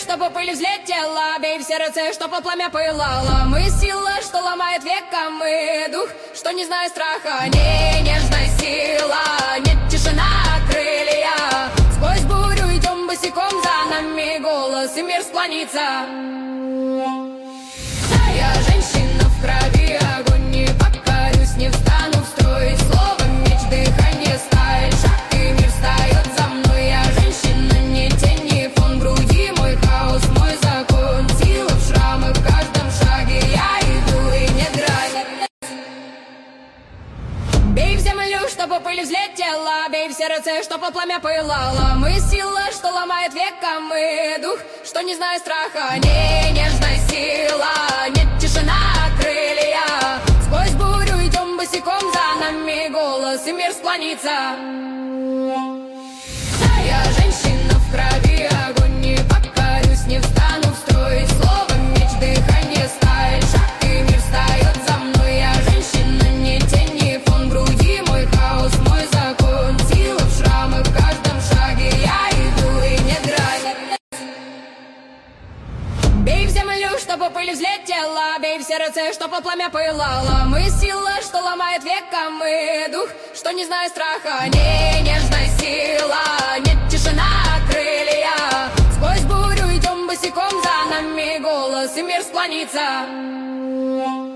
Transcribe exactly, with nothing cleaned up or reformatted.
чтобы пыль взлетела, бей в сердце, чтобы пламя пылало. Мы сила, что ломает века, мы дух, что не знает страха. Не нежная сила, нет тишина, крылья. Сквозь бурю идем босиком, за нами голос, и мир склонится. Я женщина в крови, огонь, не покорюсь, не встану в строй. Слово, меч, дыхание, сталь, шаг, и мир встает за мной. Я женщина, не тень, не фон, груди мой хаос, мой закон. Сила в шрамах, в каждом шаге, я иду и не грань. Бей в землю, чтобы пыль взлетела, бей в сердце, чтобы пламя пылало. Мы сила, что ломает века, мы дух, что не знает страха. Не нежная сила, нет тишина, крылья. Сквозь бурю идем босиком, за нами голос, и мир склонится. Я женщина в крови, огонь, не покорюсь, не встану в строй. Слово, меч, дыхание, сталь, шаг, и мир встает за мной. Я женщина, не тень, не фон, груди мой хаос, мой закон. Сила в шрамах, в каждом шаге, я иду и не грань. Бей в землю, чтобы пыль взлетела, бей в сердце, чтобы пламя пылало. Мы сила, что ломает века, мы дух, что не знает страха. Не нежная сила, нет тишина, крылья. Сквозь бурю идем босиком, за нами голос, и мир склонится.